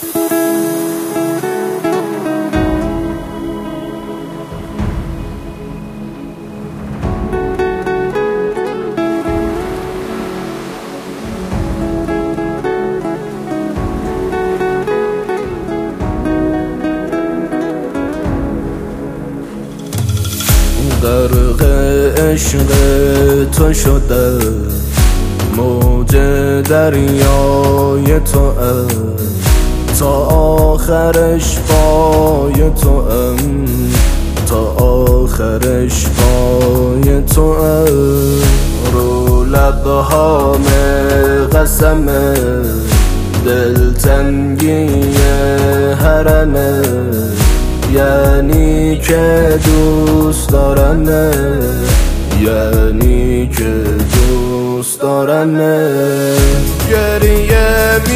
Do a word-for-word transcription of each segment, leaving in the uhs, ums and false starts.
غرق عشق تو شده موج دریای تو تا آخرش پای تو تا آخرش پای تو رو لبهام قسم دلتنگی حرمه، یعنی که دوست دارمه، یعنی که دوست دارمه. گریه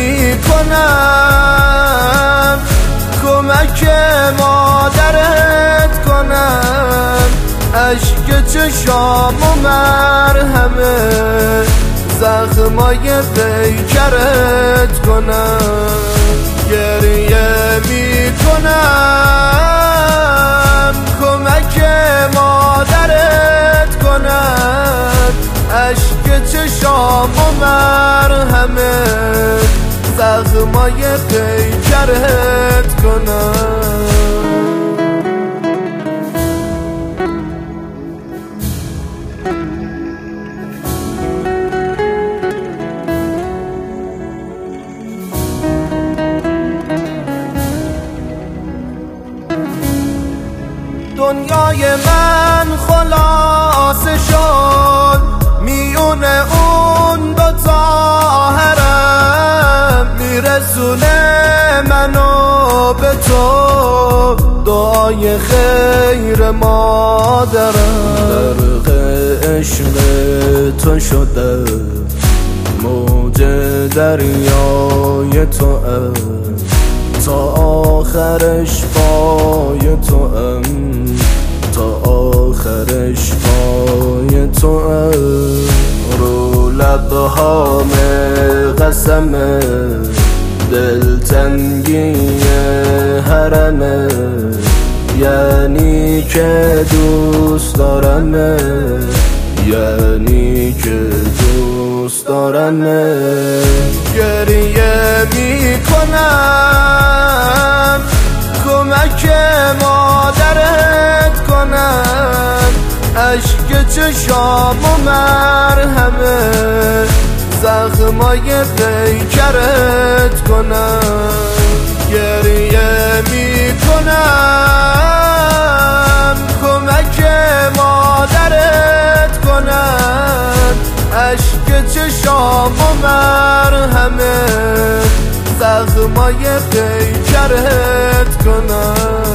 میکنم کمک مادرت کنم، اشک چشام و مرهمه زخمای پیکرت کنم. گریه میکنم کمک مادرت کنم، اشک چشام و مرهمه زخمای پیکرت کنم. دنیای من خلاصه شد میون اون دو طاهرم، میرسونه منو به تو دعای خیر مادرم. غرق عشق تو شده موج دریای تو تا آخرش پای تو تا آخرش پای تو رو لبهام قسم دلتنگی حرمه، یعنی که دوست دارمه، یعنی که دوست دارمه. گریه میکنم کمک مادرت کنم، اشک چشام و مرهمه زخمای پیکرت کنم. گریه میکنم کمک مادرت کنم، اشک چشام و مرهمه زخمای پیکرت کنم.